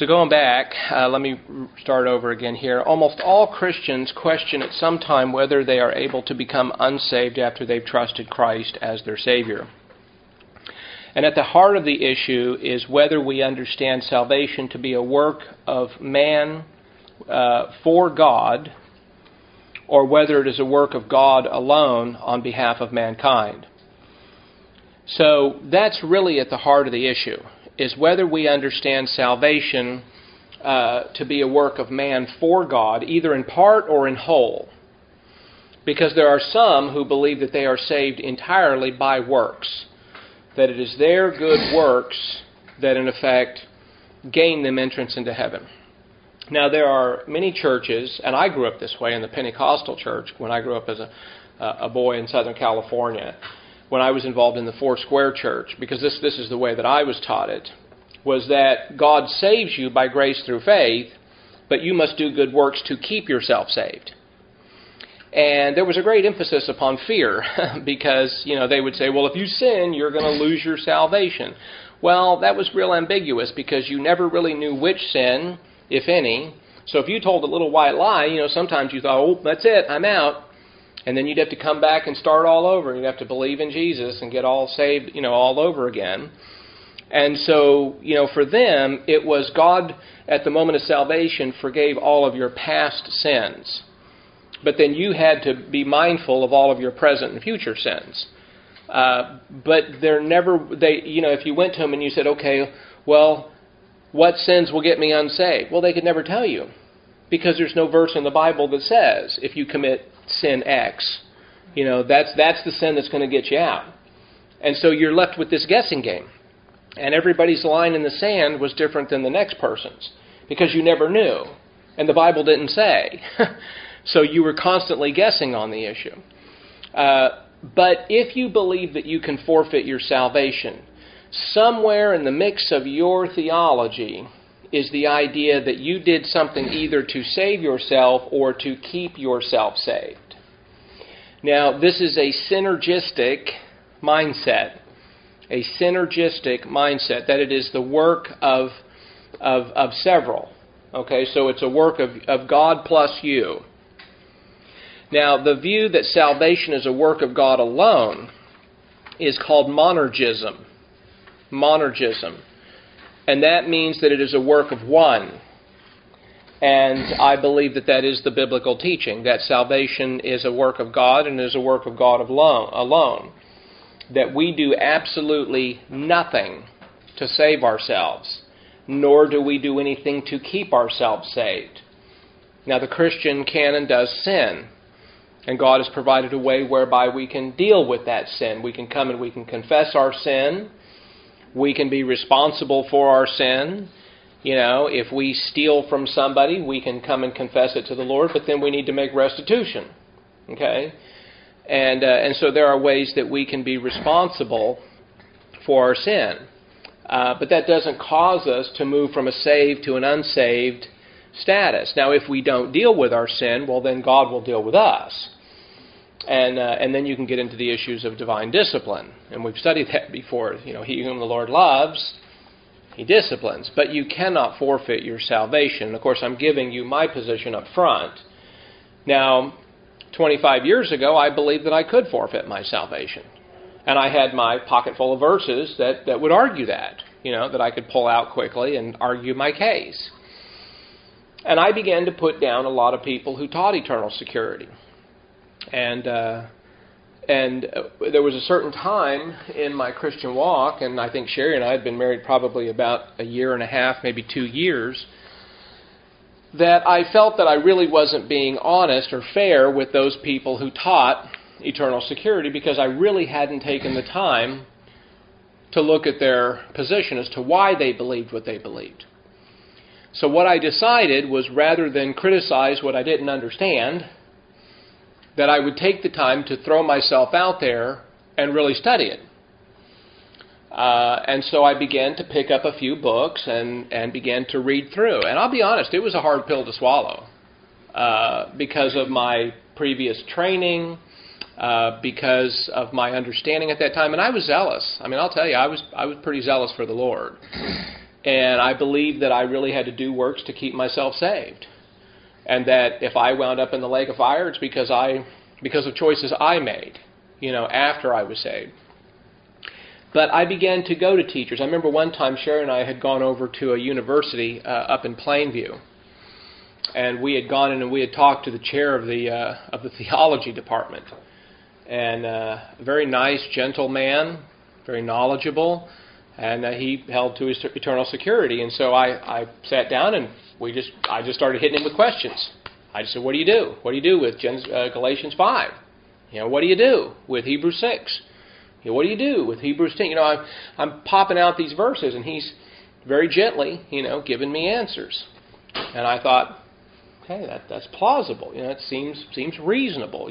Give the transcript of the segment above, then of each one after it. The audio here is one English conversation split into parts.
So going back, let me start over again here. Almost all Christians question at some time whether they are able to become unsaved after they've trusted Christ as their Savior. And at the heart of the issue is whether we understand salvation to be a work of man for God, or whether it is a work of God alone on behalf of mankind. So that's really at the heart of the issue, is whether we understand salvation to be a work of man for God, either in part or in whole. Because there are some who believe that they are saved entirely by works, that it is their good works that in effect gain them entrance into heaven. Now there are many churches, and I grew up this way in the Pentecostal church when I grew up as a boy in Southern California, when I was involved in the Foursquare Church, because this is the way that I was taught it, was that God saves you by grace through faith, but you must do good works to keep yourself saved. And there was a great emphasis upon fear, because they would say, well, if you sin, you're going to lose your salvation. Well, that was real ambiguous, because you never really knew which sin, if any. So if you told a little white lie, sometimes you thought, oh, that's it, I'm out. And then you'd have to come back and start all over. You'd have to believe in Jesus and get all saved, all over again. And so, for them, it was God, at the moment of salvation, forgave all of your past sins. But then you had to be mindful of all of your present and future sins. But if you went to them and you said, okay, well, what sins will get me unsaved? Well, they could never tell you, because there's no verse in the Bible that says if you commit sin X, that's the sin that's going to get you out. And so you're left with this guessing game. And everybody's line in the sand was different than the next person's, because you never knew. And the Bible didn't say. So you were constantly guessing on the issue. But if you believe that you can forfeit your salvation, somewhere in the mix of your theology is the idea that you did something either to save yourself or to keep yourself saved. Now, this is a synergistic mindset. A synergistic mindset, that it is the work of several. Okay, so it's a work of God plus you. Now, the view that salvation is a work of God alone is called monergism. Monergism. And that means that it is a work of one. And I believe that is the biblical teaching, that salvation is a work of God and is a work of God alone. That we do absolutely nothing to save ourselves, nor do we do anything to keep ourselves saved. Now, the Christian canon does sin. And God has provided a way whereby we can deal with that sin. We can come and we can confess our sin. We can be responsible for our sin. If we steal from somebody, we can come and confess it to the Lord, but then we need to make restitution. Okay? And so there are ways that we can be responsible for our sin. But that doesn't cause us to move from a saved to an unsaved status. Now, if we don't deal with our sin, well, then God will deal with us. And then you can get into the issues of divine discipline. And we've studied that before. He whom the Lord loves, He disciplines. But you cannot forfeit your salvation. And of course, I'm giving you my position up front. Now, 25 years ago, I believed that I could forfeit my salvation. And I had my pocket full of verses that would argue that, that I could pull out quickly and argue my case. And I began to put down a lot of people who taught eternal security. And there was a certain time in my Christian walk, and I think Sherry and I had been married probably about a year and a half, maybe 2 years, that I felt that I really wasn't being honest or fair with those people who taught eternal security, because I really hadn't taken the time to look at their position as to why they believed what they believed. So what I decided was, rather than criticize what I didn't understand, that I would take the time to throw myself out there and really study it. And so I began to pick up a few books and began to read through. And I'll be honest, it was a hard pill to swallow because of my previous training, because of my understanding at that time. And I was zealous. I mean, I'll tell you, I was pretty zealous for the Lord. And I believed that I really had to do works to keep myself saved. And that if I wound up in the lake of fire, it's because of choices I made, after I was saved. But I began to go to teachers. I remember one time Sherry and I had gone over to a university up in Plainview. And we had gone in and we had talked to the chair of the theology department. And a very nice, gentle man, very knowledgeable. And he held to his eternal security. And so I sat down and I just started hitting him with questions. I just said, what do you do? What do you do with Galatians 5? What do you do with Hebrews 6? What do you do with Hebrews 10? I'm popping out these verses, and he's very gently, giving me answers. And I thought, okay, that's plausible. It seems reasonable.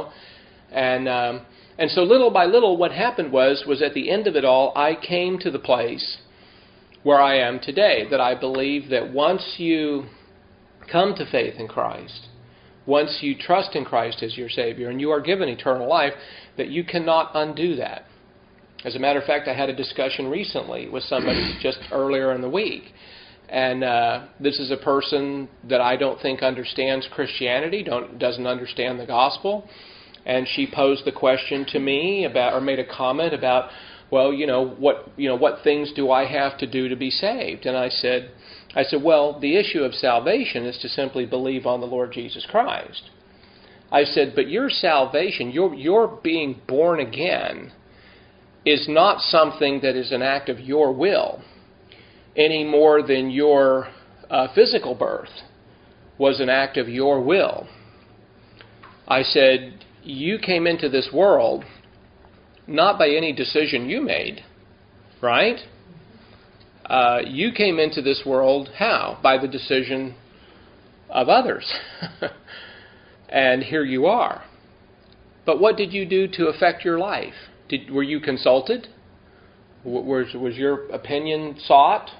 And so little by little, what happened was at the end of it all, I came to the place where I am today, that I believe that once you come to faith in Christ, once you trust in Christ as your Savior, and you are given eternal life, that you cannot undo that. As a matter of fact, I had a discussion recently with somebody just earlier in the week, and this is a person that I don't think understands Christianity, doesn't understand the gospel, and she posed the question to me or made a comment about, well, what things do I have to do to be saved? And I said, well, the issue of salvation is to simply believe on the Lord Jesus Christ. I said, but your salvation, your being born again, is not something that is an act of your will, any more than your physical birth was an act of your will. I said, you came into this world not by any decision you made, right? You came into this world how? By the decision of others. And here you are. But what did you do to affect your life? Were you consulted? Was your opinion sought?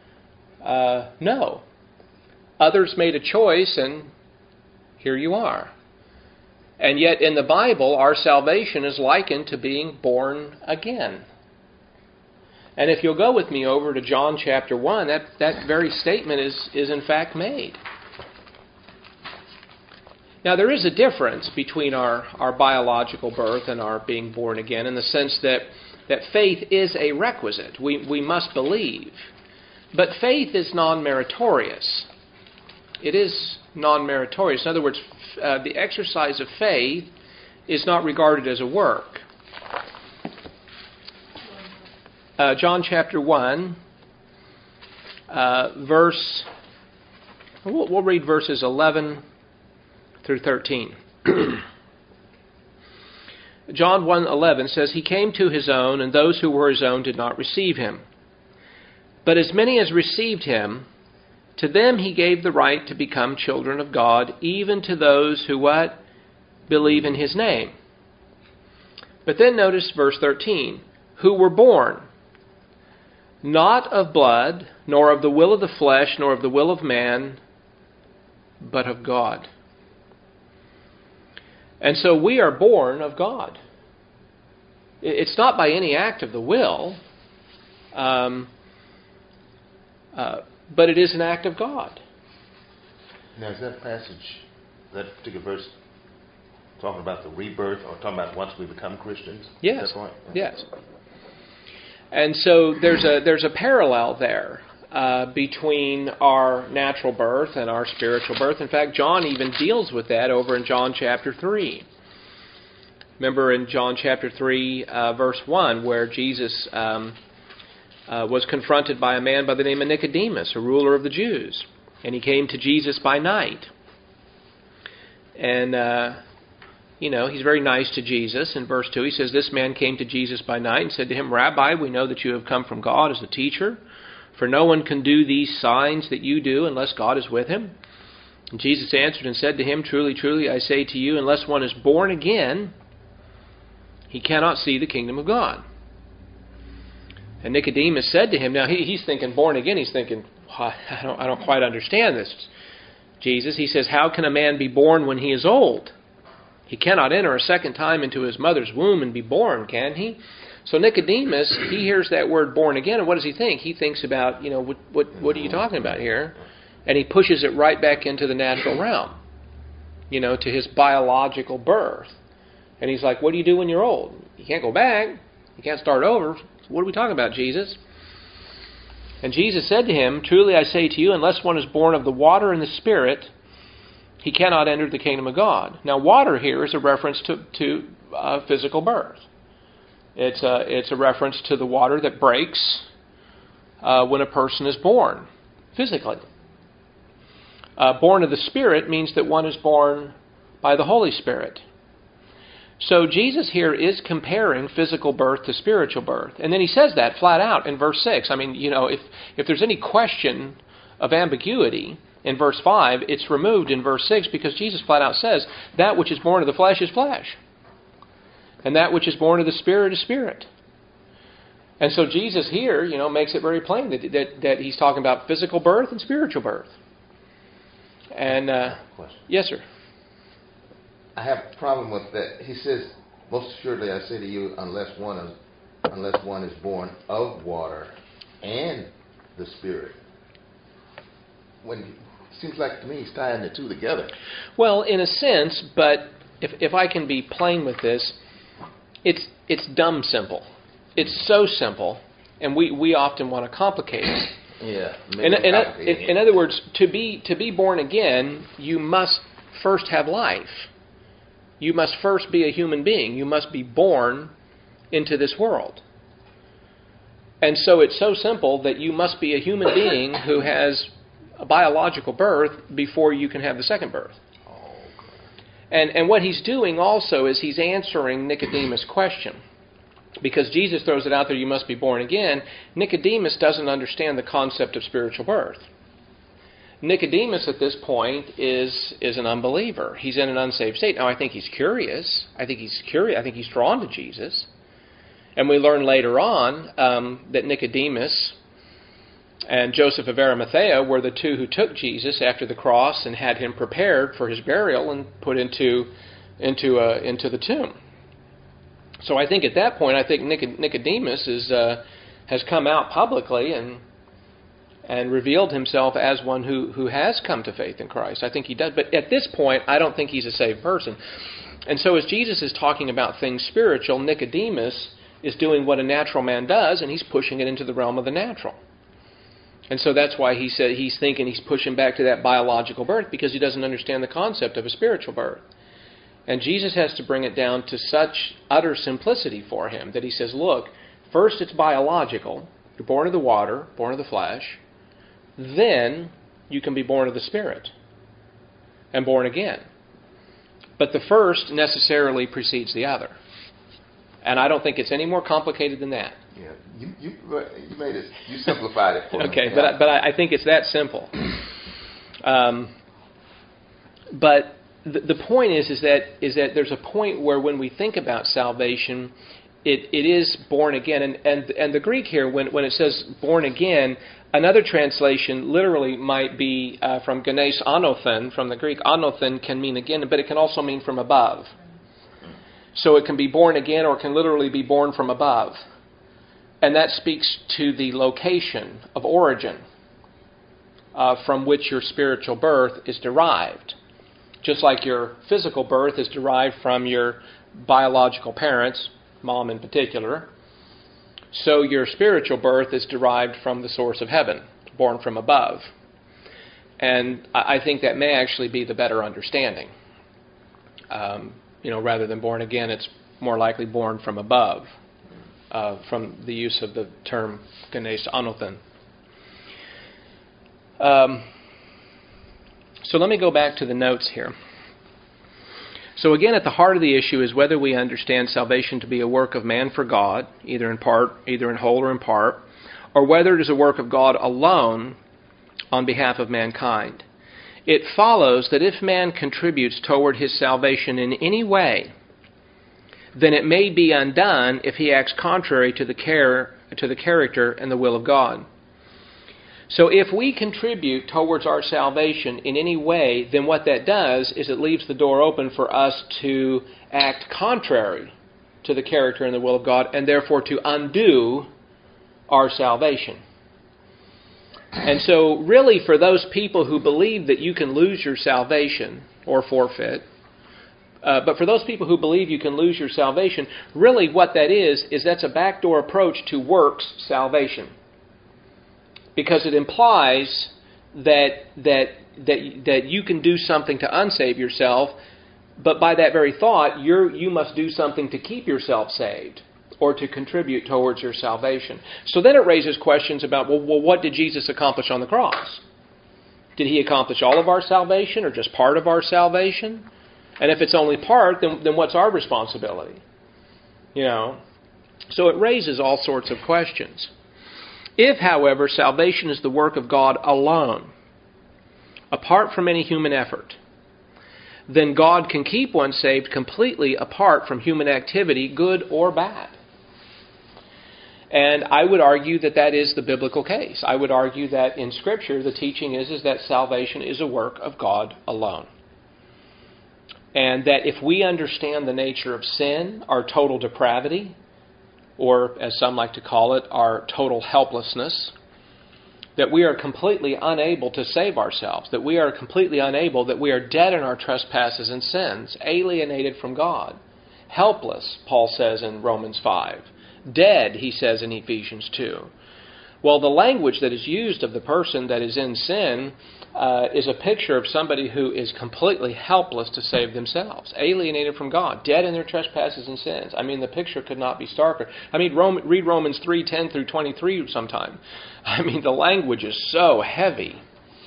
No. Others made a choice, and here you are. And yet in the Bible, our salvation is likened to being born again. And if you'll go with me over to John chapter 1, that very statement is in fact made. Now there is a difference between our biological birth and our being born again, in the sense that faith is a requisite. We must believe. But faith is non-meritorious. It is non-meritorious. In other words, the exercise of faith is not regarded as a work. John chapter 1, we'll read verses 11 through 13. John 1:11 says, He came to His own, and those who were His own did not receive Him. But as many as received Him, to them He gave the right to become children of God, even to those who what? Believe in His name. But then notice verse 13. Who were born, not of blood, nor of the will of the flesh, nor of the will of man, but of God. And so we are born of God. It's not by any act of the will, but it is an act of God. Now, is that passage, that particular verse, talking about the rebirth, or talking about once we become Christians? Yes. Is that right? Yes. And so there's a parallel there between our natural birth and our spiritual birth. In fact, John even deals with that over in John chapter 3. Remember in John chapter 3, verse 1, where Jesus was confronted by a man by the name of Nicodemus, a ruler of the Jews. And he came to Jesus by night. And, he's very nice to Jesus. In verse 2, he says, This man came to Jesus by night and said to him, Rabbi, we know that you have come from God as a teacher, for no one can do these signs that you do unless God is with him. And Jesus answered and said to him, Truly, truly, I say to you, unless one is born again, he cannot see the kingdom of God. And Nicodemus said to him, now he's thinking born again, he's thinking, I don't quite understand this, Jesus. He says, how can a man be born when he is old? He cannot enter a second time into his mother's womb and be born, can he? So Nicodemus, he hears that word born again, and what does he think? He thinks about, what are you talking about here? And he pushes it right back into the natural realm, to his biological birth. And he's like, what do you do when you're old? You can't go back. You can't start over. So what are we talking about, Jesus? And Jesus said to him, truly I say to you, unless one is born of the water and the Spirit, he cannot enter the kingdom of God. Now, water here is a reference to physical birth. It's a reference to the water that breaks when a person is born, physically. Born of the Spirit means that one is born by the Holy Spirit. So Jesus here is comparing physical birth to spiritual birth. And then he says that flat out in verse 6. I mean, if there's any question of ambiguity in verse 5, it's removed in verse 6 because Jesus flat out says, that which is born of the flesh is flesh. And that which is born of the Spirit is spirit. And so Jesus here, makes it very plain that he's talking about physical birth and spiritual birth. And yes, sir. I have a problem with that. He says, most assuredly I say to you, unless one is born of water and the Spirit. It seems like to me he's tying the two together. Well, in a sense, but if I can be plain with this, it's dumb simple. It's so simple, and we often want to complicate it. Yeah. In other words, to be born again, you must first have life. You must first be a human being. You must be born into this world. And so it's so simple that you must be a human being who has a biological birth before you can have the second birth. And what he's doing also is he's answering Nicodemus' question. Because Jesus throws it out there, you must be born again. Nicodemus doesn't understand the concept of spiritual birth. Nicodemus at this point is an unbeliever. He's in an unsaved state. Now, I think he's curious. I think he's drawn to Jesus. And we learn later on that Nicodemus and Joseph of Arimathea were the two who took Jesus after the cross and had him prepared for his burial and put into the tomb. So I think at that point, Nicodemus has come out publicly and revealed himself as one who has come to faith in Christ. I think he does. But at this point, I don't think he's a saved person. And so as Jesus is talking about things spiritual, Nicodemus is doing what a natural man does, and he's pushing it into the realm of the natural. And so that's why he said he's thinking he's pushing back to that biological birth, because he doesn't understand the concept of a spiritual birth. And Jesus has to bring it down to such utter simplicity for him that he says, look, first it's biological. You're born of the water, born of the flesh. Then you can be born of the Spirit and born again. But the first necessarily precedes the other. And I don't think it's any more complicated than that. Yeah, you made it. You simplified it for me. Okay, but I think it's that simple. But the point is that there's a point where when we think about salvation, it is born again. And the Greek here, when it says born again, another translation literally might be from genes anothen. From the Greek, anothen can mean again, but it can also mean from above. So it can be born again, or it can literally be born from above. And that speaks to the location of origin from which your spiritual birth is derived. Just like your physical birth is derived from your biological parents, mom in particular, so your spiritual birth is derived from the source of heaven, born from above. And I think that may actually be the better understanding. Rather than born again, it's more likely born from above, from the use of the term genes anothen. So let me go back to the notes here. So again, at the heart of the issue is whether we understand salvation to be a work of man for God, either in whole or in part, or whether it is a work of God alone on behalf of mankind. It follows that if man contributes toward his salvation in any way, then it may be undone if he acts contrary to the character and the will of God. So if we contribute towards our salvation in any way, then what that does is it leaves the door open for us to act contrary to the character and the will of God, and therefore to undo our salvation. And so really for those people who believe that you can lose your salvation or forfeit, but for those people who believe you can lose your salvation, really what that is that's a backdoor approach to works salvation. Because it implies that you can do something to unsave yourself, but by that very thought, you must do something to keep yourself saved or to contribute towards your salvation. So then it raises questions about, well, what did Jesus accomplish on the cross? Did He accomplish all of our salvation or just part of our salvation? And if it's only part, then what's our responsibility? So it raises all sorts of questions. If, however, salvation is the work of God alone, apart from any human effort, then God can keep one saved completely apart from human activity, good or bad. And I would argue that is the biblical case. I would argue that in Scripture the teaching is that salvation is a work of God alone. And that if we understand the nature of sin, our total depravity, or as some like to call it, our total helplessness, that we are completely unable to save ourselves, that we are dead in our trespasses and sins, alienated from God, helpless, Paul says in Romans 5, dead, he says in Ephesians 2. Well, the language that is used of the person that is in sin is a picture of somebody who is completely helpless to save themselves, alienated from God, dead in their trespasses and sins. I mean, the picture could not be starker. I mean, read Romans 3:10 through 23 sometime. I mean, the language is so heavy.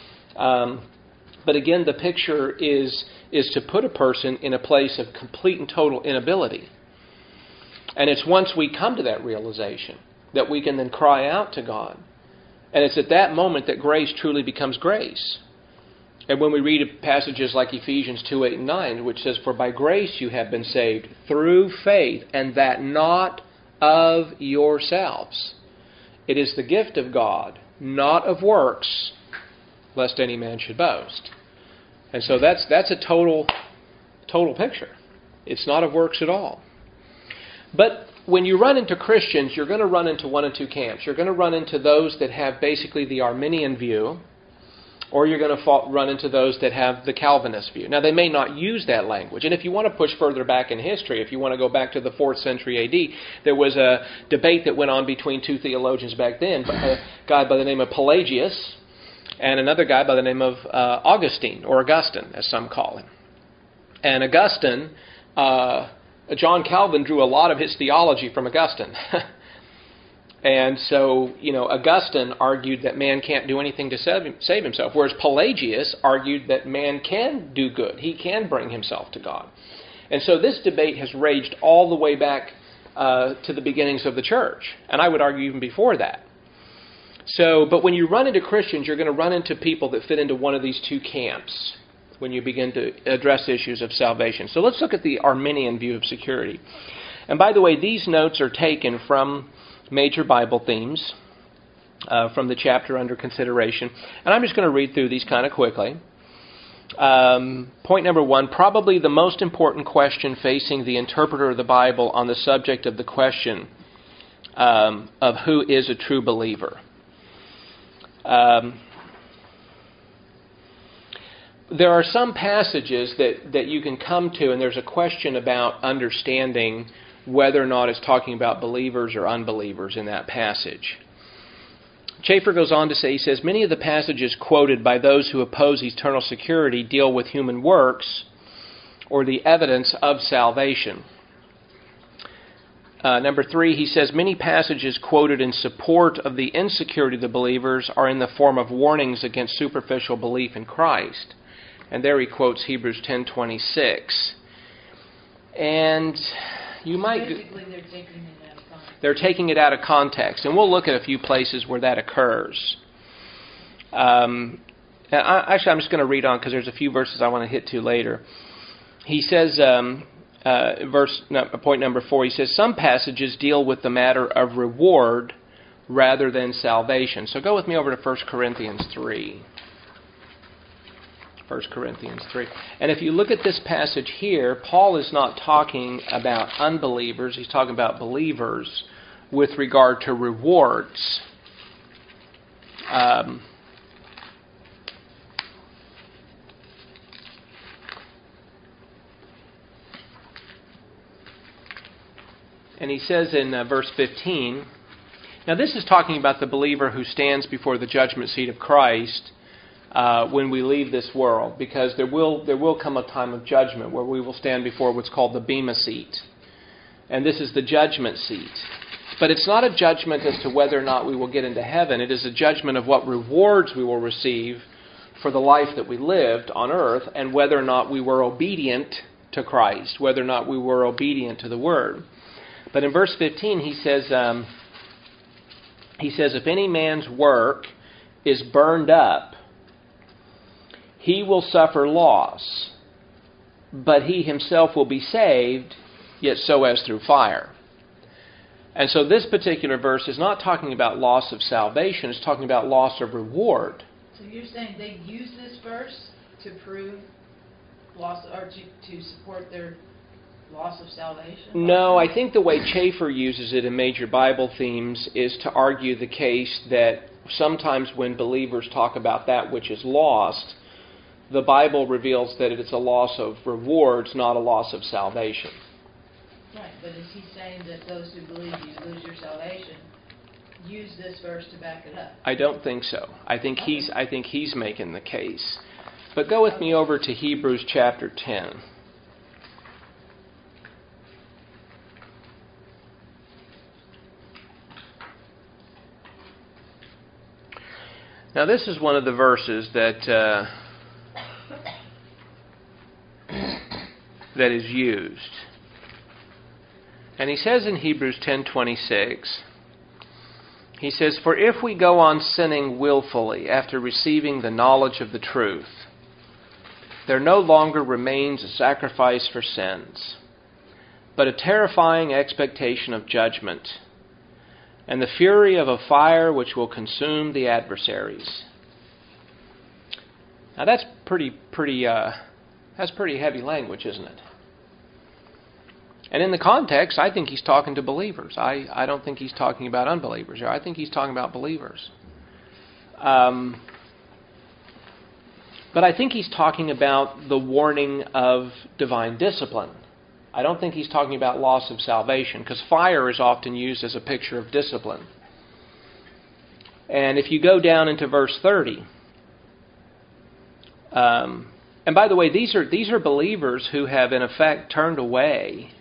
But again, the picture is to put a person in a place of complete and total inability. And it's once we come to that realization that we can then cry out to God. And it's at that moment that grace truly becomes grace. And when we read passages like Ephesians 2:8 and 9, which says, "For by grace you have been saved through faith, and that not of yourselves. It is the gift of God, not of works, lest any man should boast." And so that's a total picture. It's not of works at all. But when you run into Christians, you're going to run into one of two camps. You're going to run into those that have basically the Arminian view, or you're going to run into those that have the Calvinist view. Now, they may not use that language. And if you want to push further back in history, if you want to go back to the 4th century A.D., there was a debate that went on between two theologians back then, a guy by the name of Pelagius and another guy by the name of Augustine, or Augustine, as some call him. And Augustine... John Calvin drew a lot of his theology from Augustine. And so, Augustine argued that man can't do anything to save himself, whereas Pelagius argued that man can do good. He can bring himself to God. And so this debate has raged all the way back to the beginnings of the church. And I would argue even before that. But when you run into Christians, you're going to run into people that fit into one of these two camps when you begin to address issues of salvation. So let's look at the Arminian view of security. And by the way, these notes are taken from Major Bible Themes, from the chapter under consideration. And I'm just going to read through these kind of quickly. Point number 1, probably the most important question facing the interpreter of the Bible on the subject of the question of who is a true believer. There are some passages that you can come to, and there's a question about understanding whether or not it's talking about believers or unbelievers in that passage. Chafer goes on to say, he says, many of the passages quoted by those who oppose eternal security deal with human works or the evidence of salvation. Number 3, he says, many passages quoted in support of the insecurity of the believers are in the form of warnings against superficial belief in Christ. And there he quotes Hebrews 10:26. And you might... Basically, they're taking it out of context. They're taking it out of context. And we'll look at a few places where that occurs. Actually, I'm just going to read on because there's a few verses I want to hit to later. He says, point number 4, he says, some passages deal with the matter of reward rather than salvation. So go with me over to 1 Corinthians 3. 1 Corinthians 3. And if you look at this passage here, Paul is not talking about unbelievers. He's talking about believers with regard to rewards. And he says in verse 15, now this is talking about the believer who stands before the judgment seat of Christ when we leave this world, because there will come a time of judgment where we will stand before what's called the Bema seat. And this is the judgment seat. But it's not a judgment as to whether or not we will get into heaven. It is a judgment of what rewards we will receive for the life that we lived on earth, and whether or not we were obedient to Christ, whether or not we were obedient to the Word. But in verse 15 he says, if any man's work is burned up, he will suffer loss, but he himself will be saved, yet so as through fire. And so this particular verse is not talking about loss of salvation, it's talking about loss of reward. So you're saying they use this verse to prove loss, or to support their loss of salvation? No, I think the way Chafer uses it in Major Bible Themes is to argue the case that sometimes when believers talk about that which is lost, the Bible reveals that it's a loss of rewards, not a loss of salvation. Right, but is he saying that those who believe you lose your salvation use this verse to back it up? I don't think so. I think he's making the case. But go with me over to Hebrews chapter 10. Now this is one of the verses that is used. And he says in Hebrews 10:26, he says, for if we go on sinning willfully after receiving the knowledge of the truth, there no longer remains a sacrifice for sins, but a terrifying expectation of judgment, and the fury of a fire which will consume the adversaries. Now that's pretty heavy language, isn't it? And in the context, I think he's talking to believers. I don't think he's talking about unbelievers. I think he's talking about believers. But I think he's talking about the warning of divine discipline. I don't think he's talking about loss of salvation, because fire is often used as a picture of discipline. And if you go down into verse 30, and by the way, these are believers who have in effect turned away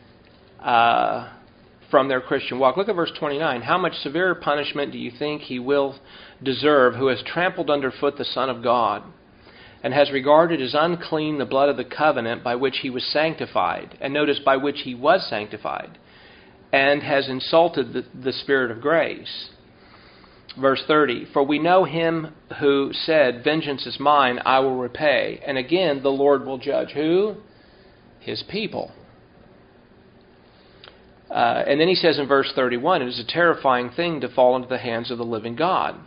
from their Christian walk. Look at verse 29. How much severer punishment do you think he will deserve who has trampled underfoot the Son of God, and has regarded as unclean the blood of the covenant by which he was sanctified, and notice, by which he was sanctified, and has insulted the Spirit of grace? Verse 30, for we know him who said, vengeance is mine, I will repay. And again, the Lord will judge who? His people. And then he says in verse 31, it is a terrifying thing to fall into the hands of the living God.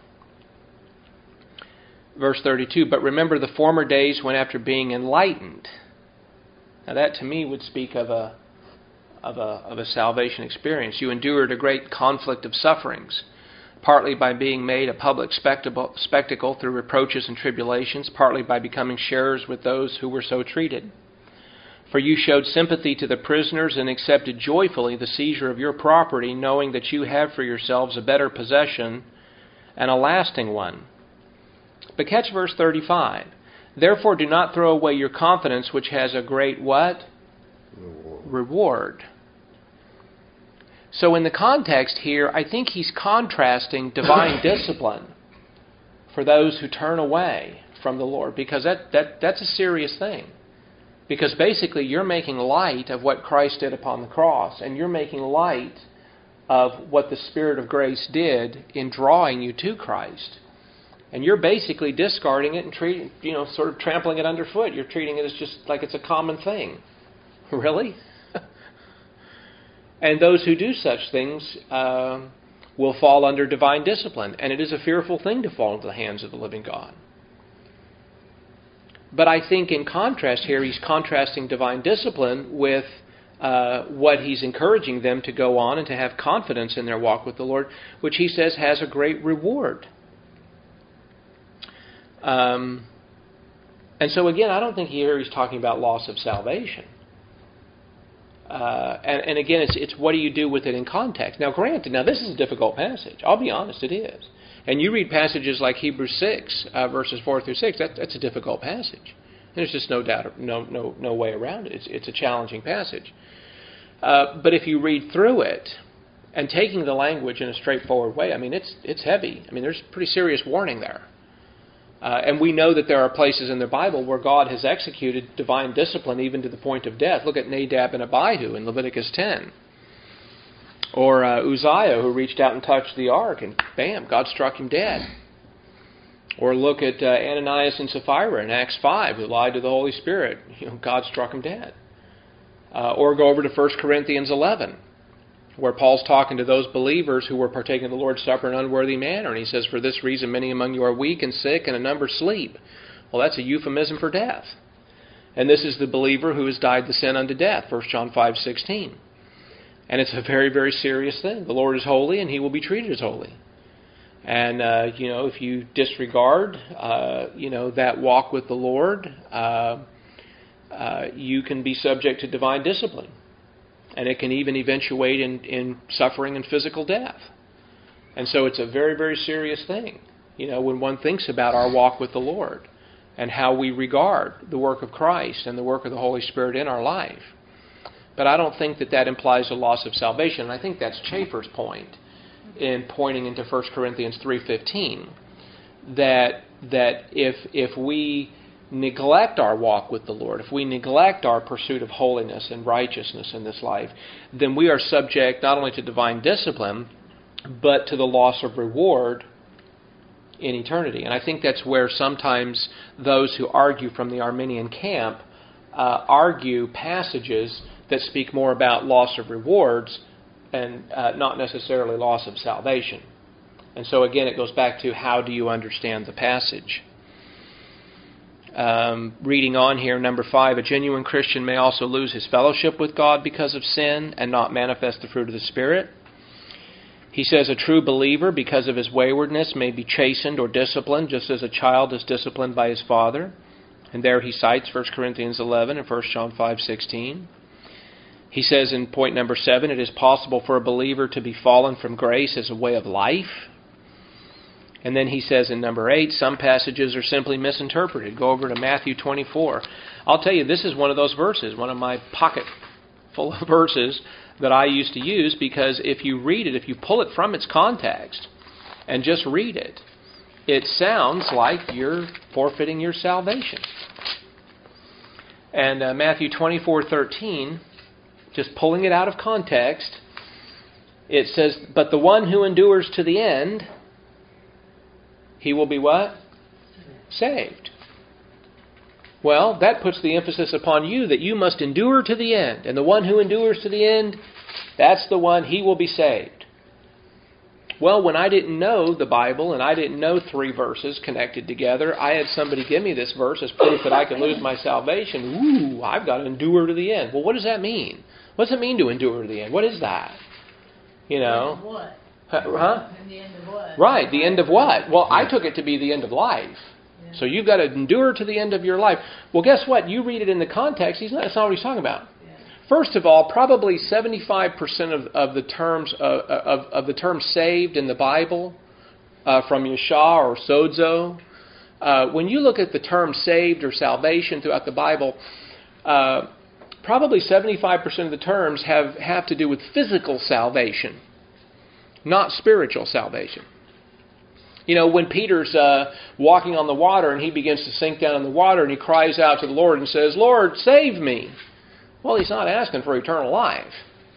Verse 32, but remember the former days when after being enlightened. Now that to me would speak of a salvation experience. You endured a great conflict of sufferings, partly by being made a public spectacle through reproaches and tribulations, partly by becoming sharers with those who were so treated. For you showed sympathy to the prisoners and accepted joyfully the seizure of your property, knowing that you have for yourselves a better possession and a lasting one. But catch verse 35. Therefore do not throw away your confidence, which has a great what? Reward. So in the context here, I think he's contrasting divine discipline for those who turn away from the Lord, because that's a serious thing. Because basically you're making light of what Christ did upon the cross, and you're making light of what the Spirit of grace did in drawing you to Christ. And you're basically discarding it and treating, sort of trampling it underfoot. You're treating it as just like it's a common thing. Really? And those who do such things will fall under divine discipline. And it is a fearful thing to fall into the hands of the living God. But I think in contrast here, he's contrasting divine discipline with what he's encouraging them to go on and to have confidence in their walk with the Lord, which he says has a great reward. And so again, I don't think here he's talking about loss of salvation. And again, it's what do you do with it in context? Now granted, this is a difficult passage. I'll be honest, it is. And you read passages like Hebrews 6, verses 4 through 6, that's a difficult passage. There's just no doubt, no way around it. It's a challenging passage. But if you read through it, and taking the language in a straightforward way, it's heavy. There's pretty serious warning there. And we know that there are places in the Bible where God has executed divine discipline even to the point of death. Look at Nadab and Abihu in Leviticus 10. Or Uzziah, who reached out and touched the ark, and bam, God struck him dead. Or look at Ananias and Sapphira in Acts 5, who lied to the Holy Spirit. God struck him dead. Or go over to 1 Corinthians 11, where Paul's talking to those believers who were partaking of the Lord's Supper in an unworthy manner. And he says, for this reason many among you are weak and sick, and a number sleep. Well, that's a euphemism for death. And this is the believer who has died the sin unto death, 1 John 5:16. And it's a very, very serious thing. The Lord is holy, and he will be treated as holy. And, if you disregard, that walk with the Lord, you can be subject to divine discipline. And it can even eventuate in suffering and physical death. And so it's a very, very serious thing, when one thinks about our walk with the Lord and how we regard the work of Christ and the work of the Holy Spirit in our life. But I don't think that implies a loss of salvation. And I think that's Chafer's point in pointing into 1 Corinthians 3:15, that if we neglect our walk with the Lord, if we neglect our pursuit of holiness and righteousness in this life, then we are subject not only to divine discipline, but to the loss of reward in eternity. And I think that's where sometimes those who argue from the Arminian camp argue passages that speak more about loss of rewards and not necessarily loss of salvation. And so again, it goes back to how do you understand the passage? Reading on here, number 5, a genuine Christian may also lose his fellowship with God because of sin and not manifest the fruit of the Spirit. He says a true believer, because of his waywardness, may be chastened or disciplined, just as a child is disciplined by his father. And there he cites 1 Corinthians 11 and 1 John 5:16. He says in point number 7, it is possible for a believer to be fallen from grace as a way of life. And then he says in number 8, some passages are simply misinterpreted. Go over to Matthew 24. I'll tell you, this is one of those verses, one of my pocket full of verses that I used to use, because if you read it, if you pull it from its context and just read it, it sounds like you're forfeiting your salvation. And Matthew 24:13, just pulling it out of context, it says, but the one who endures to the end, he will be what? Saved. Well, that puts the emphasis upon you that you must endure to the end. And the one who endures to the end, that's the one, he will be saved. Well, when I didn't know the Bible and I didn't know 3 verses connected together, I had somebody give me this verse as proof that I could lose my salvation. Ooh, I've got to endure to the end. Well, what does that mean? What does it mean to endure to the end? What is that? What? Huh? And the end of what? Right, the end of what? Well, I took it to be the end of life. Yeah. So you've got to endure to the end of your life. Well, guess what? You read it in the context, that's not what he's talking about. Yeah. First of all, probably 75% of the terms of the term saved in the Bible, from Yeshua or sozo, when you look at the term saved or salvation throughout the Bible, probably 75% of the terms have to do with physical salvation, not spiritual salvation. When Peter's walking on the water and he begins to sink down in the water and he cries out to the Lord and says, Lord, save me. Well, he's not asking for eternal life.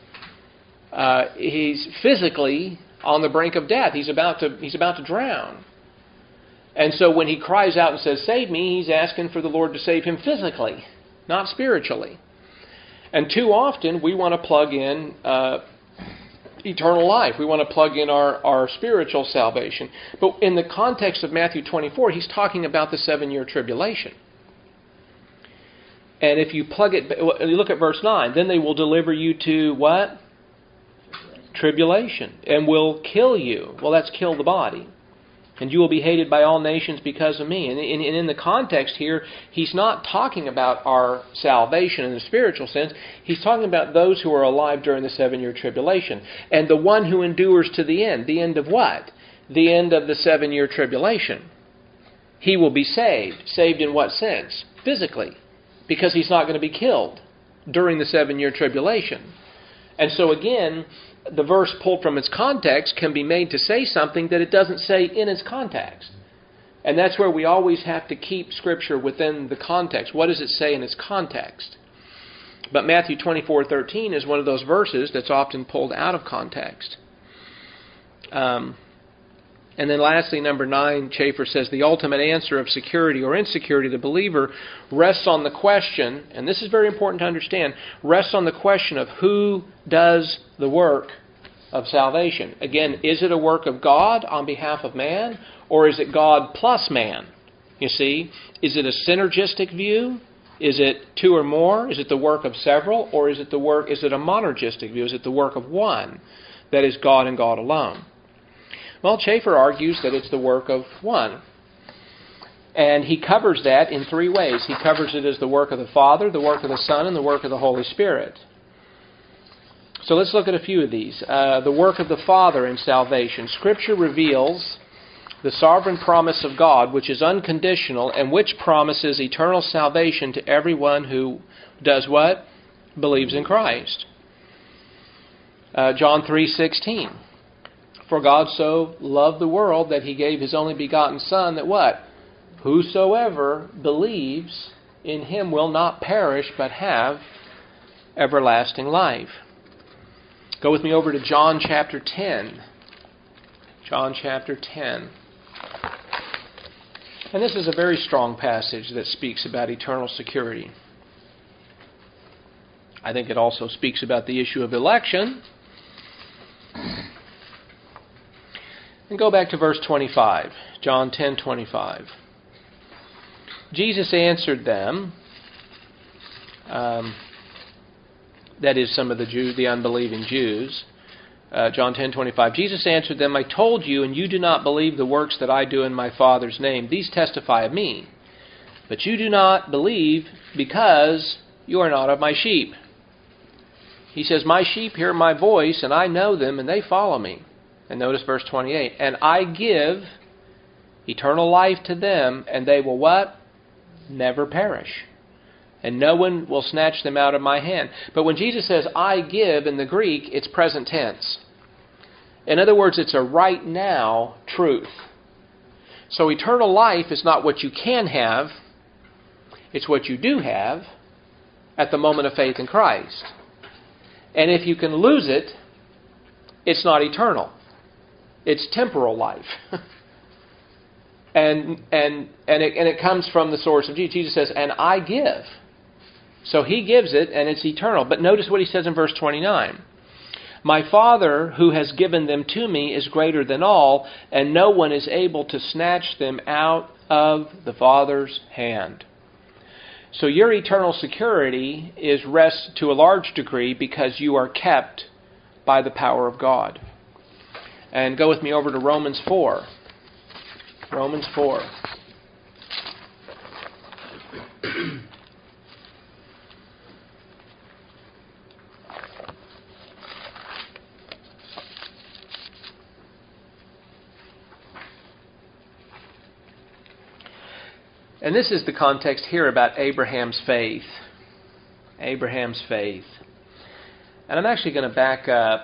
He's physically on the brink of death. He's about to drown. And so when he cries out and says, save me, he's asking for the Lord to save him physically, not spiritually. And too often we want to plug in eternal life. We want to plug in our spiritual salvation. But in the context of Matthew 24, he's talking about the 7-year tribulation. And if you plug it, you look at verse 9, then they will deliver you to what? Tribulation. And will kill you. Well, that's kill the body. And you will be hated by all nations because of me. And in the context here, he's not talking about our salvation in the spiritual sense. He's talking about those who are alive during the 7-year tribulation. And the one who endures to the end. The end of what? The end of the 7-year tribulation. He will be saved. Saved in what sense? Physically. Because he's not going to be killed during the 7-year tribulation. And so again, the verse pulled from its context can be made to say something that it doesn't say in its context. And that's where we always have to keep Scripture within the context. What does it say in its context? But Matthew 24:13 is one of those verses that's often pulled out of context. And then lastly, number 9, Chafer says, the ultimate answer of security or insecurity of the believer rests on the question, and this is very important to understand, rests on the question of who does the work of salvation. Again, is it a work of God on behalf of man, or is it God plus man? You see, is it a synergistic view? Is it two or more? Is it the work of several? Or is it a monergistic view? Is it the work of one? That is God and God alone. Well, Chafer argues that it's the work of one. And he covers that in 3 ways. He covers it as the work of the Father, the work of the Son, and the work of the Holy Spirit. So let's look at a few of these. The work of the Father in salvation. Scripture reveals the sovereign promise of God, which is unconditional, and which promises eternal salvation to everyone who does what? Believes in Christ. John 3:16. For God so loved the world that He gave His only begotten Son, that what? Whosoever believes in Him will not perish, but have everlasting life. Go with me over to John chapter 10. John chapter 10. And this is a very strong passage that speaks about eternal security. I think it also speaks about the issue of election. And go back to verse 25, John 10:25. Jesus answered them, that is some of the Jews, the unbelieving Jews. John 10:25. Jesus answered them, I told you, and you do not believe the works that I do in my Father's name. These testify of me. But you do not believe because you are not of my sheep. He says, my sheep hear my voice, and I know them, and they follow me. And notice verse 28. And I give eternal life to them, and they will what? Never perish. And no one will snatch them out of my hand. But when Jesus says, I give, in the Greek, it's present tense. In other words, it's a right now truth. So eternal life is not what you can have. It's what you do have at the moment of faith in Christ. And if you can lose it, it's not eternal. It's temporal life. and it comes from the source of Jesus. Jesus says, and I give. So He gives it, and it's eternal. But notice what He says in verse 29. My Father, who has given them to me, is greater than all, and no one is able to snatch them out of the Father's hand. So your eternal security is rests to a large degree because you are kept by the power of God. And go with me over to Romans 4. Romans 4. And this is the context here about Abraham's faith. Abraham's faith. And I'm actually going to back up.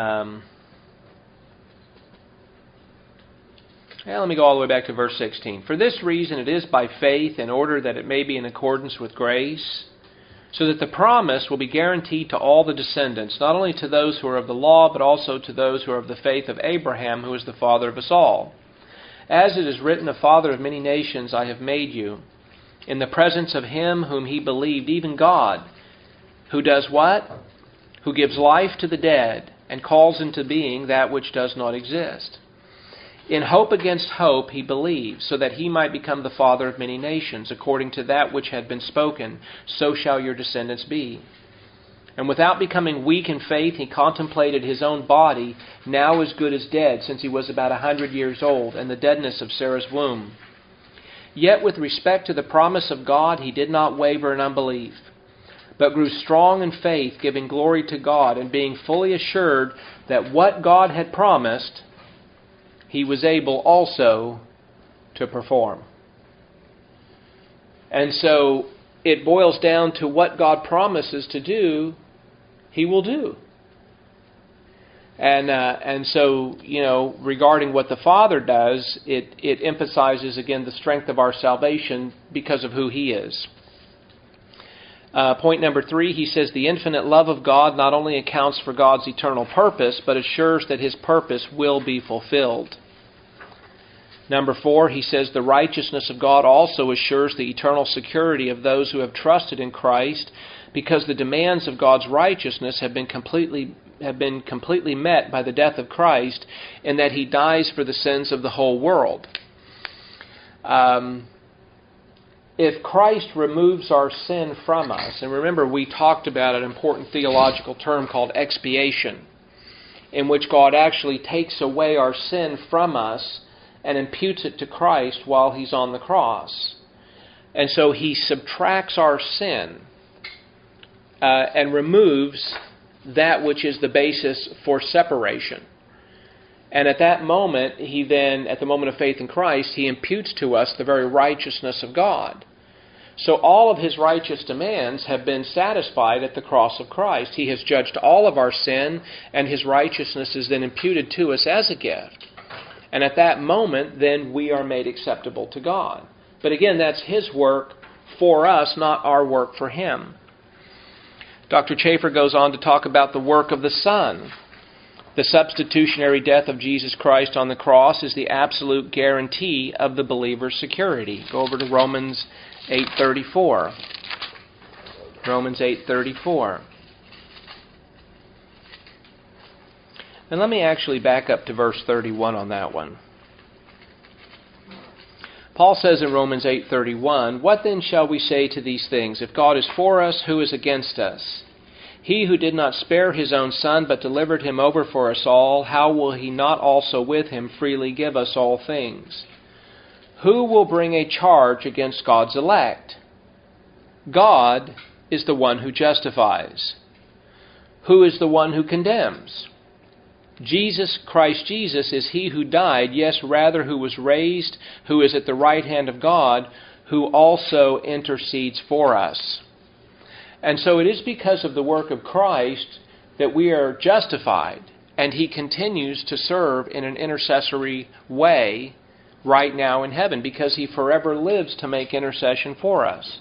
Let me go all the way back to verse 16. For this reason it is by faith, in order that it may be in accordance with grace, so that the promise will be guaranteed to all the descendants, not only to those who are of the law, but also to those who are of the faith of Abraham, who is the father of us all. As it is written, a father of many nations I have made you, in the presence of him whom he believed, even God, who does what? Who gives life to the dead, and calls into being that which does not exist. In hope against hope he believed, so that he might become the father of many nations, according to that which had been spoken, so shall your descendants be. And without becoming weak in faith, he contemplated his own body, now as good as dead, since he was about 100 years old, and the deadness of Sarah's womb. Yet with respect to the promise of God, he did not waver in unbelief, but grew strong in faith, giving glory to God, and being fully assured that what God had promised, he was able also to perform. And so it boils down to what God promises to do, he will do. And so, regarding what the Father does, it emphasizes again the strength of our salvation because of who he is. Point number 3, he says the infinite love of God not only accounts for God's eternal purpose, but assures that his purpose will be fulfilled. Number 4, he says the righteousness of God also assures the eternal security of those who have trusted in Christ, because the demands of God's righteousness have been completely met by the death of Christ, in that he dies for the sins of the whole world. If Christ removes our sin from us, and remember we talked about an important theological term called expiation, in which God actually takes away our sin from us and imputes it to Christ while he's on the cross. And so he subtracts our sin and removes that which is the basis for separation. And at that moment, at the moment of faith in Christ, he imputes to us the very righteousness of God. So all of his righteous demands have been satisfied at the cross of Christ. He has judged all of our sin, and his righteousness is then imputed to us as a gift. And at that moment, then we are made acceptable to God. But again, that's his work for us, not our work for him. Dr. Chafer goes on to talk about the work of the Son. The substitutionary death of Jesus Christ on the cross is the absolute guarantee of the believer's security. Go over to Romans 8:34. Romans 8:34. And let me actually back up to verse 31 on that one. Paul says in Romans 8:31, "What then shall we say to these things? If God is for us, who is against us? He who did not spare his own Son, but delivered him over for us all, how will he not also with him freely give us all things? Who will bring a charge against God's elect? God is the one who justifies. Who is the one who condemns? Christ Jesus is he who died, yes, rather who was raised, who is at the right hand of God, who also intercedes for us." And so it is because of the work of Christ that we are justified, and he continues to serve in an intercessory way right now in heaven, because he forever lives to make intercession for us.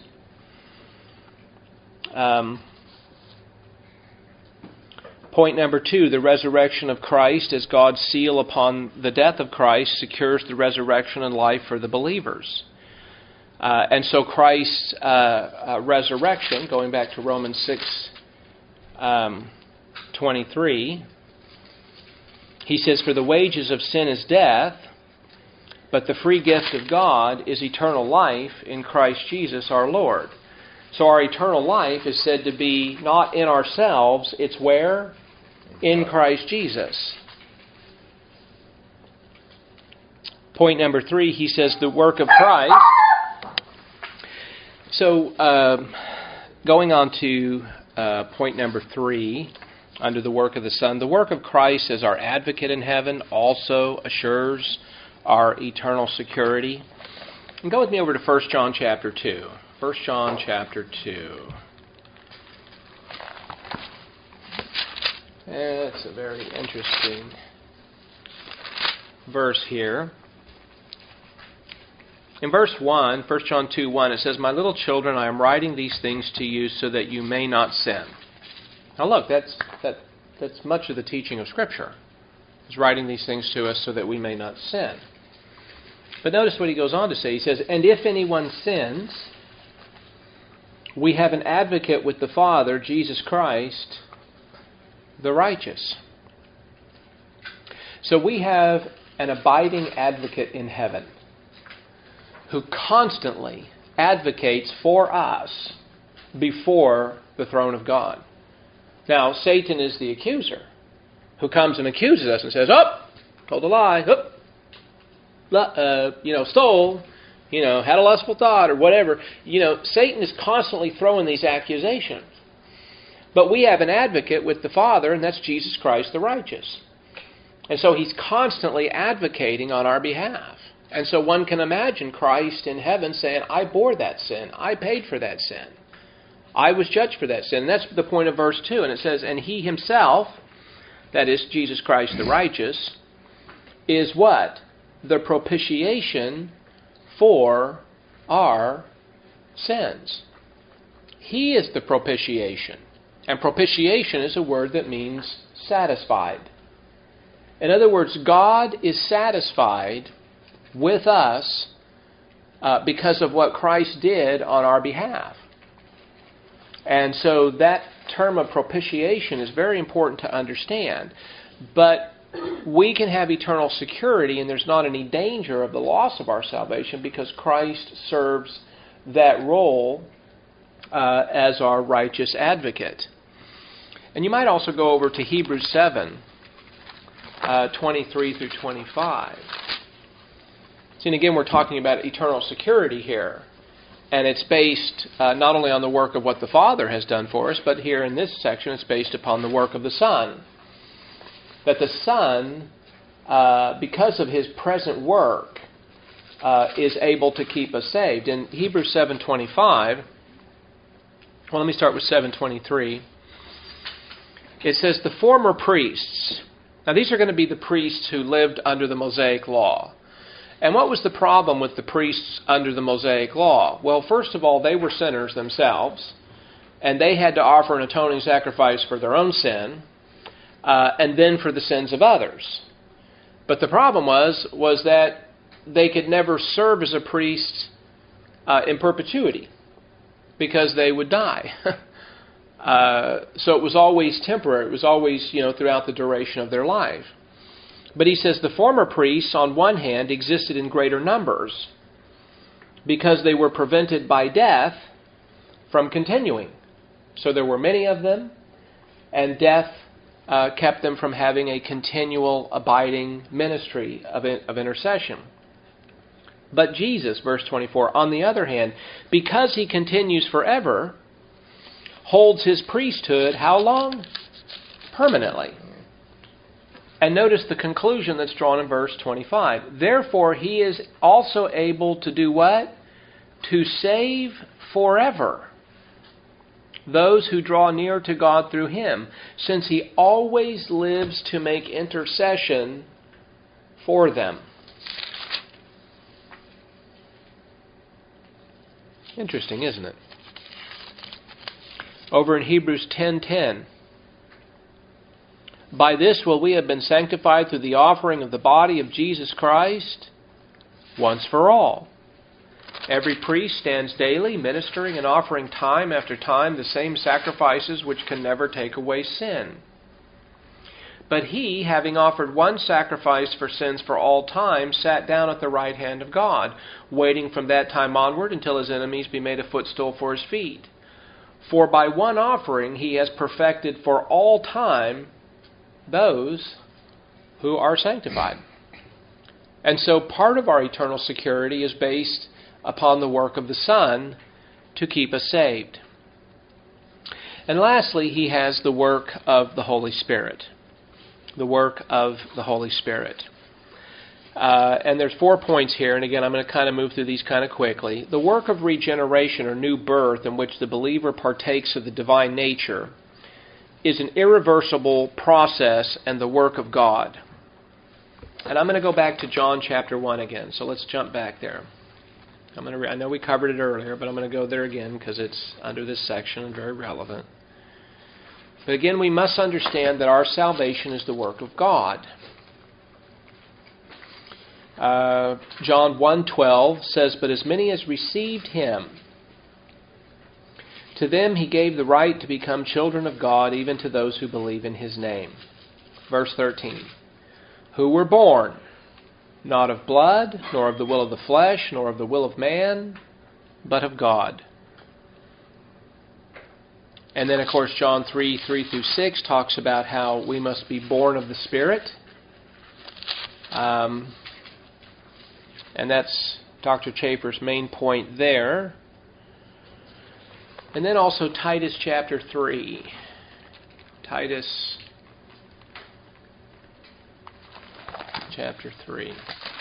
Point number 2, the resurrection of Christ as God's seal upon the death of Christ secures the resurrection and life for the believers. And so Christ's resurrection, going back to Romans 6:23, he says, "For the wages of sin is death, but the free gift of God is eternal life in Christ Jesus our Lord." So our eternal life is said to be not in ourselves, it's where? In Christ Jesus. Point number 3, he says the work of Christ. So going on to point number 3, under the work of the Son, the work of Christ as our advocate in heaven also assures our eternal security. And go with me over to 1 John chapter 2. 1 John chapter 2. It's a very interesting verse here. In verse 1, 1 John 2:1, it says, "My little children, I am writing these things to you so that you may not sin." Now look, that's much of the teaching of Scripture. He's writing these things to us so that we may not sin. But notice what he goes on to say. He says, "And if anyone sins, we have an advocate with the Father, Jesus Christ, the righteous." So we have an abiding advocate in heaven who constantly advocates for us before the throne of God. Now, Satan is the accuser who comes and accuses us and says, told a lie, stole, had a lustful thought or whatever. Satan is constantly throwing these accusations. But we have an advocate with the Father, and that's Jesus Christ the righteous. And so He's constantly advocating on our behalf. And so one can imagine Christ in heaven saying, I bore that sin. I paid for that sin. I was judged for that sin. And that's the point of verse 2. And it says, and He Himself, that is Jesus Christ the righteous, is what? The propitiation for our sins. He is the propitiation. And propitiation is a word that means satisfied. In other words, God is satisfied with us because of what Christ did on our behalf. And so that term of propitiation is very important to understand. But we can have eternal security, and there's not any danger of the loss of our salvation because Christ serves that role as our righteous advocate. And you might also go over to Hebrews 7, 23 through 25. See, and again, we're talking about eternal security here. And it's based not only on the work of what the Father has done for us, but here in this section it's based upon the work of the Son. That the Son, because of His present work, is able to keep us saved. In Hebrews 7:25, let me start with 7:23. It says, the former priests. Now these are going to be the priests who lived under the Mosaic Law. And what was the problem with the priests under the Mosaic Law? Well, first of all, they were sinners themselves, and they had to offer an atoning sacrifice for their own sin, and then for the sins of others. But the problem was that they could never serve as a priest in perpetuity, because they would die. So it was always temporary. It was always, throughout the duration of their life. But he says the former priests, on one hand, existed in greater numbers because they were prevented by death from continuing. So there were many of them, and death kept them from having a continual, abiding ministry of intercession. But Jesus, verse 24, on the other hand, because He continues forever, holds His priesthood how long? Permanently. And notice the conclusion that's drawn in verse 25. Therefore, He is also able to do what? To save forever those who draw near to God through Him, since He always lives to make intercession for them. Interesting, isn't it? Over in Hebrews 10:10. By this will we have been sanctified through the offering of the body of Jesus Christ once for all. Every priest stands daily ministering and offering time after time the same sacrifices which can never take away sin. But He, having offered one sacrifice for sins for all time, sat down at the right hand of God, waiting from that time onward until His enemies be made a footstool for His feet. For by one offering He has perfected for all time those who are sanctified. And so part of our eternal security is based upon the work of the Son to keep us saved. And lastly, He has the work of the Holy Spirit. The work of the Holy Spirit. And there's 4 points here, and again I'm going to kind of move through these kind of quickly. The work of regeneration or new birth in which the believer partakes of the divine nature is an irreversible process and the work of God. And I'm going to go back to John chapter 1 again, so let's jump back there. I know we covered it earlier, but I'm going to go there again because it's under this section and very relevant. But again, we must understand that our salvation is the work of God. John 1:12 says, but as many as received Him, to them He gave the right to become children of God, even to those who believe in His name. Verse 13. Who were born not of blood, nor of the will of the flesh, nor of the will of man, but of God. And then, of course, John 3:3-6 talks about how we must be born of the Spirit. And that's Dr. Chafer's main point there. And then also Titus chapter 3. Titus chapter 3.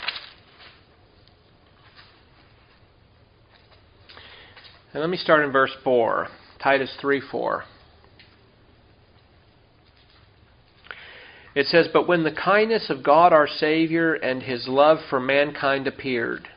And let me start in verse 4. Titus 3:4. It says, "But when the kindness of God our Savior and His love for mankind appeared,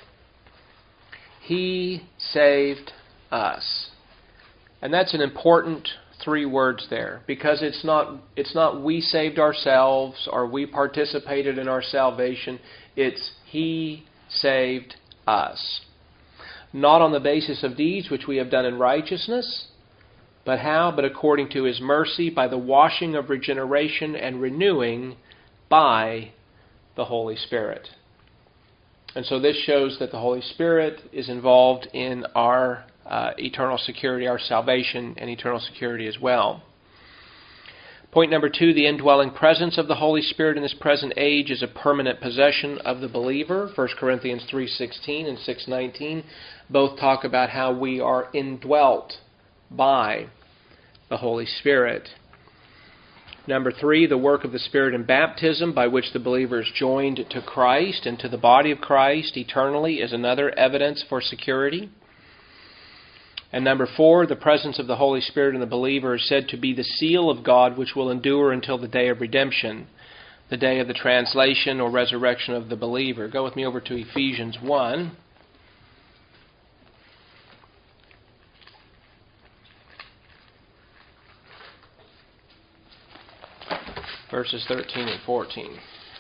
He saved us." And that's an important 3 words there, because it's not we saved ourselves or we participated in our salvation. It's He saved us. Not on the basis of deeds which we have done in righteousness, but how? But according to His mercy, by the washing of regeneration and renewing by the Holy Spirit. And so this shows that the Holy Spirit is involved in our eternal security, our salvation and eternal security as well. Point number 2, the indwelling presence of the Holy Spirit in this present age is a permanent possession of the believer. 1 Corinthians 3:16 and 6:19 both talk about how we are indwelt by the Holy Spirit. Number 3, the work of the Spirit in baptism, by which the believer is joined to Christ and to the body of Christ eternally, is another evidence for security. And number 4, the presence of the Holy Spirit in the believer is said to be the seal of God, which will endure until the day of redemption, the day of the translation or resurrection of the believer. Go with me over to Ephesians 1. Verses 13 and 14.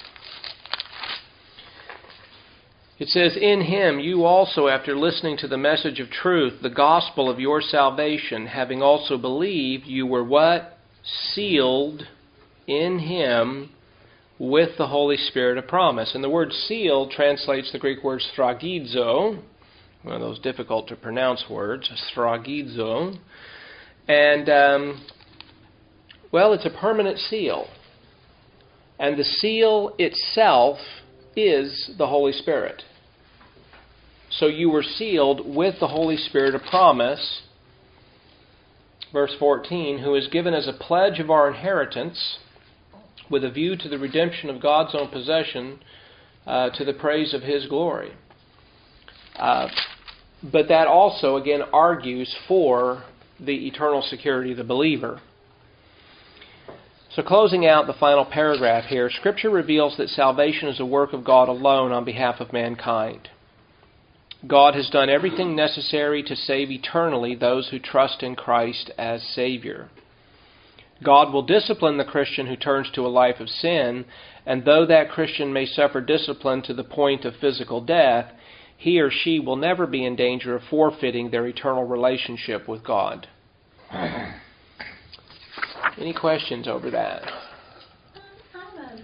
It says, "In Him you also, after listening to the message of truth, the gospel of your salvation, having also believed, you were" what? "Sealed in Him with the Holy Spirit of promise." And the word sealed translates the Greek word sphragizo, one of those difficult to pronounce words, sphragizo. And, well, it's a permanent seal. And the seal itself is the Holy Spirit. So you were sealed with the Holy Spirit of promise. Verse 14, "who is given as a pledge of our inheritance with a view to the redemption of God's own possession to the praise of His glory." But that also, again, argues for the eternal security of the believer. So closing out the final paragraph here, Scripture reveals that salvation is a work of God alone on behalf of mankind. God has done everything necessary to save eternally those who trust in Christ as Savior. God will discipline the Christian who turns to a life of sin, and though that Christian may suffer discipline to the point of physical death, he or she will never be in danger of forfeiting their eternal relationship with God. Any questions over that?